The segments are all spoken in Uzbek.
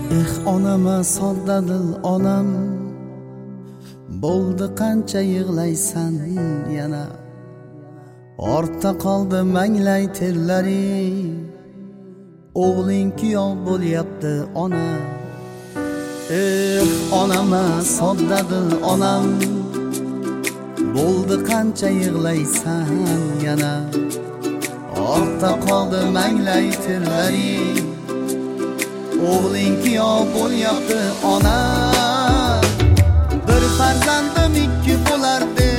Onama sodda dil onam, bo'ldi qancha yig'laysan yana. Ortda qoldi manglay terlari, o'g'ling kuyov bo'lyapti ona. Onama sodda dil onam, bo'ldi qancha yig'laysan yana. Ortda qoldi manglay terlari, o'g'ling kuyov bo'lyapti ona. Bir farzandim ikki bo'lardi,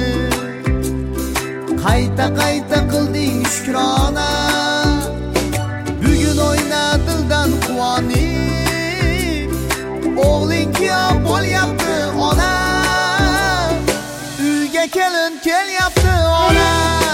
qayta qayta qilding shukrona. Bugun o'yna dildan quvonib, o'g'ling kuyov bo'lyapti ona. Uyga kelin kelyapti ona.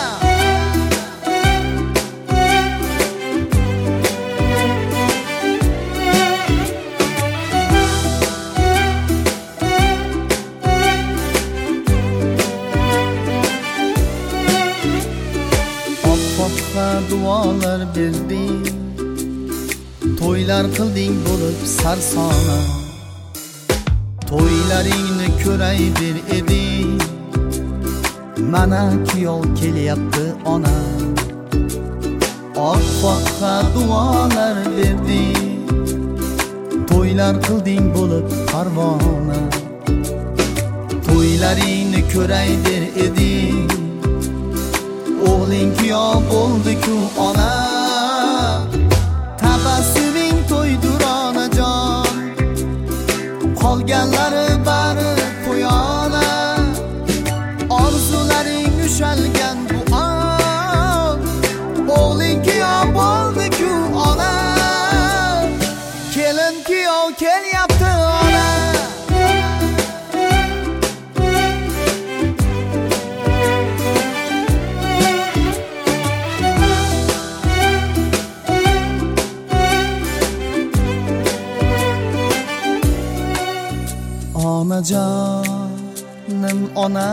Duolar berding, to'ylar qilding bo'lib sarsona. To'ylaringni ko'ray der eding, mana kuyov kelyapti ona. Oppoqqa duolar berding, to'ylar qilding bo'lib parvona. To'ylaringni ko'ray der eding, o'g'ling kuyov bo'ldi-ku ona. Tabassuming to'ydur onajon, qolganlari bari qo'yona. Orzularing ushalgan bu on, o'g'ling kuyov bo'ldi-ku ona. Kelin kuyov kelyapti ona. Onajonim ona,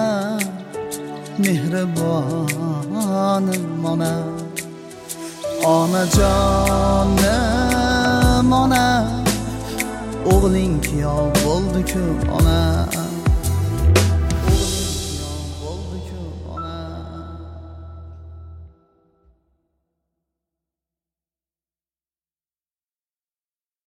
mehribonim ona. Onajonim ona, o'g'ling kuyov bo'ldi-ku ona.